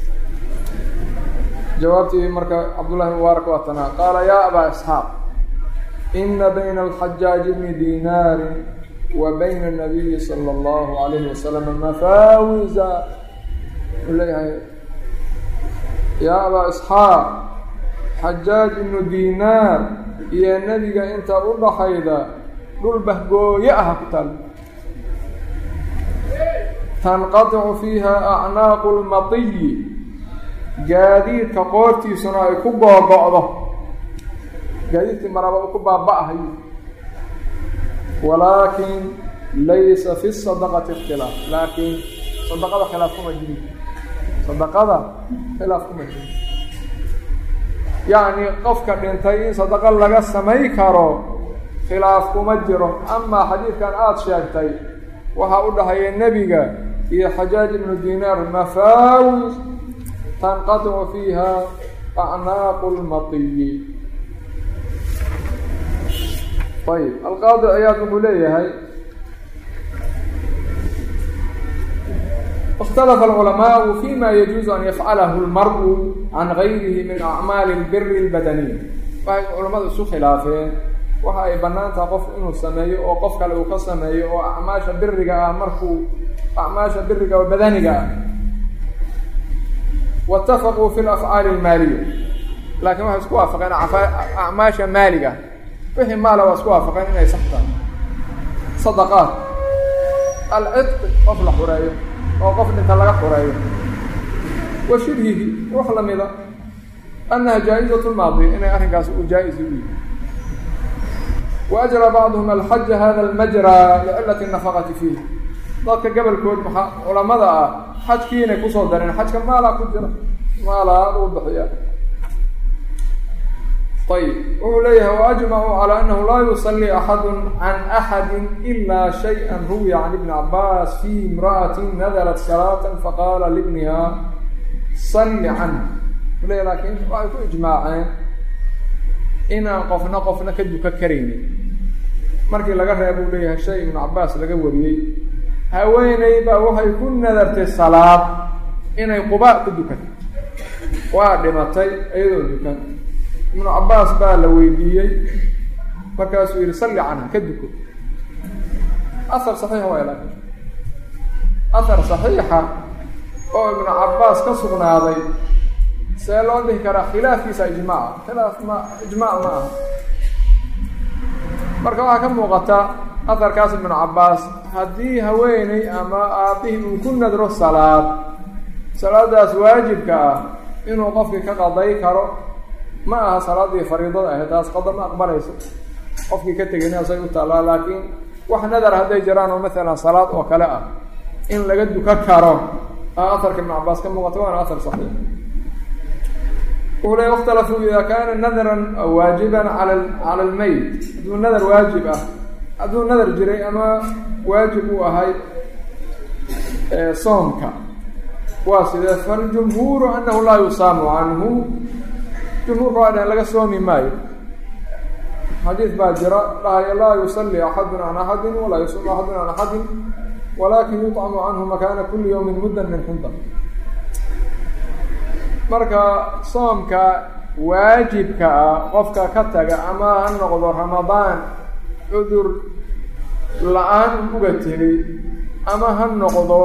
jawaabtii marka cabdullahi mubaarak waa tanaa qaala yaa abaa isxaaq ina bayna alxajaaji bni dinaarin wa bayna anabiyi sala allahu alayhi wasalam mafaawiza u leeyahay yaa abaa isxaaq xajaaj ibnu dinaar iyo nebiga inta u dhaxayda dhul bahgooye aha ku taal tanqaticu fiiha acnaaqu lmatiyi gaadiidka qoortiisuna ay ku googo-do gaadiidkii maraba u ku baaba-ahayo walaakin laysa fi sadaqati ikhtilaaf laakiin sadaqada khilaaf kuma jirin sadaqada khilaaf kuma jirin yacni qofka dhintay in sadaqa laga samay karo khilaaf kuma jiro amaa xadiidkan aada sheegtay waxaa u dhahaya nebiga iyo xajaaj ibnu dinaar mafaawis tanqaticu fiiha acnaaqu lmatiyi ayb alqaadi ciyaad wuxuu leeyahay اkhtalafa alculamaau fima yajuuzu an yafcalahu lmaru can gayrihi min acmaali lbiri اlbadaniya waxay culamadu isu khilaafeen waxa ay bannaan taha qof inuu sameeyo oo qof kale uu ka sameeyo oo acmaasha biriga ah markuu acmaasha biriga oo badaniga ah waitafaquu fi lafcaali almaaliya laakiin waxay isku waafaqeen acmaasha maaliga wixii maala waa isku waafaqeen inay sax tahay sadaqaat alcidqi qof la xureeyo oo qof dhinta laga xureeyo wa shibhihi wax lamida annaha jaa-izatu lmaadiya inay arrinkaasi uu jaa-is u yihi waajra bacduhum alxaja hada almajraa licilati nafaqati fiih dadka gobolkood maxaa culamada ah xajkii inay kusoo dareen xajka maalaa ku jira maalaa lagu bixiya. ayb wuxuu leeyahay waajmacuu calaa annahu laa yusalli axadu can axadi ilaa shay-an ruwiya can ibni cabaas fii imra'atin nadarat salaatan faqaala libniha salli canha u leeyahy laakiin waxay ku ijmaaceen inaan qofna qofna ka duka karaynin markii laga reeba uu leeyahay shay ibnu cabaas laga wariyey haweeney baa waxay ku nadartay salaad inay qubaa ku dukato waa dhimatay iyadoo dukan ibnu cabaas baa la weydiiyey markaasuu yihi salli canha ka duko ahar saxiix waa laakiin ahar saxiixa oo ibnu cabaas ka sugnaaday see loo dhihi karaa khilaafkiisa ijmaaca khilaaf ma ijmaac ma aha marka waxaa ka muuqata aharkaas ibnu cabaas haddii haweeney ama aabihii uu ku nadro salaad salaadaas waajibka ah inuu qofkii ka qaday karo ma aha salaadii fariidada ahayd taas qada ma aqbalayso qofkii ka tegayna asay u taallaa laakiin wax nadar hadday jiraan oo maalan salaad oo kale ah in laga duka karo aharka ibnu cabaas ka muuqata waana ahar saxiix wuxuu leey اkhtalafuu ida kaana nadran waajiban ala cala almayt hadduu nadar waajib ah hadduu nadar jiray ama waajib uu ahay soomka waa sidee faljumhuuru anahu laa yusaamu canhu jumhuurka waa dhaheen laga soomi maayo xadiid baa jira dhahaya laa yusalli axadun can axadin walaa yusalli axadun can axadin walakin yuطcamu canhu makaana kuli yawmin muddan min xinda marka soomka waajibka ah qofka ka taga ama ha noqdo ramadaan cudur la-aan uga tegay ama ha noqdo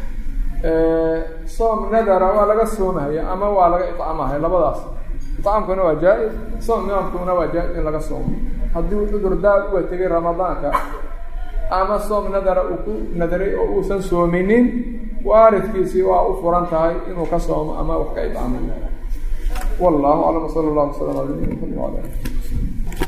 soom nadara waa laga soomahaya ama waa laga icamahaya labadaas icaamkuna waa jaa-is soom nimaamkuna waa jaa-is in laga soomo haddii cudur daad uga tegay ramadaanka ama soom nadara uu ku nadaray oo uusan soominin waaridkiisii waa u furan tahay inuu ka soomo ama wax ka icamo wallahu aclam sala allahu wasalam ala nabiyina muxamed wala ali